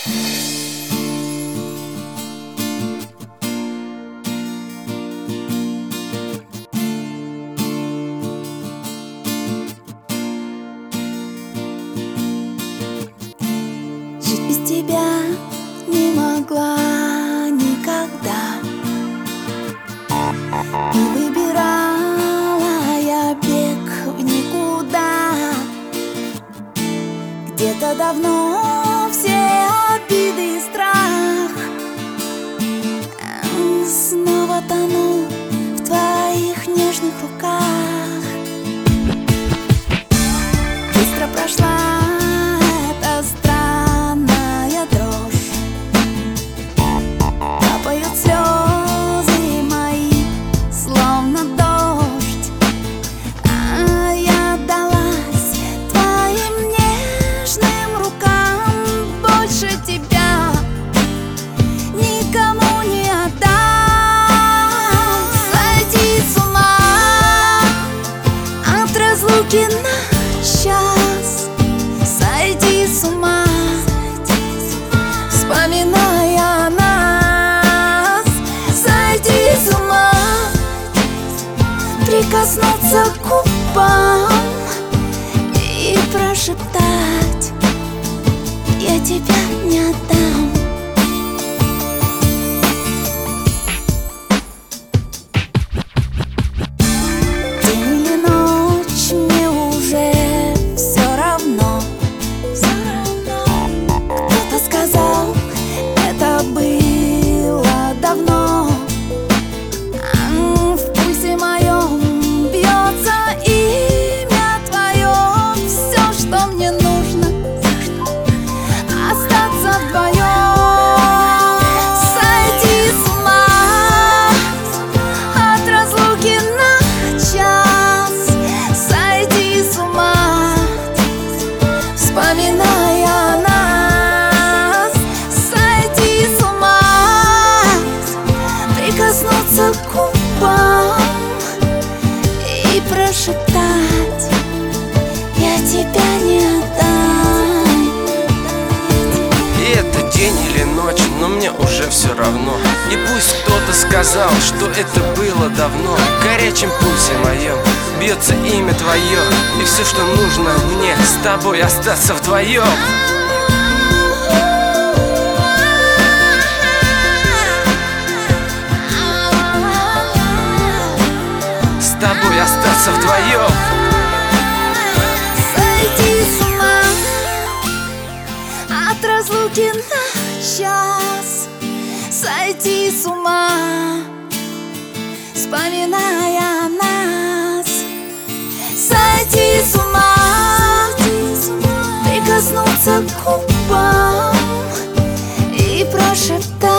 Жить без тебя не могла никогда. И выбирала я бег в никуда. Где-то давно все обиды и страх. Снова тону в твоих нежных руках. Быстро прошла эта странная дрожь. Капают слезы мои, словно дождь. А я отдалась твоим нежным рукам. Больше тебя никому не отдам. Сойти с ума от разлуки на час. Сойти с ума, вспоминая нас. Сойти с ума, прикоснуться к губам и прошептать: я тебя не отдам. День или ночь, мне уже все равно. Кто-то сказал, это было давно. В пульсе моем бьется имя твое. Все, что мне нужно, остаться вдвоем. Сойти с ума от разлуки на час. Сойти с ума, вспоминая нас. Сойти с ума, прикоснуться к губам и прошептать: я тебя не отдам. И это день или ночь, но мне уже все равно. И пусть кто-то сказал, что это было давно. В горячем пульсе моем бьется имя твое. И все, что нужно мне, с тобой остаться вдвоем. С тобой остаться вдвоем. Сойти с ума от разлуки на час. Сойти с ума, вспоминая нас. Сойти с ума, прикоснуться к губам и прошептать: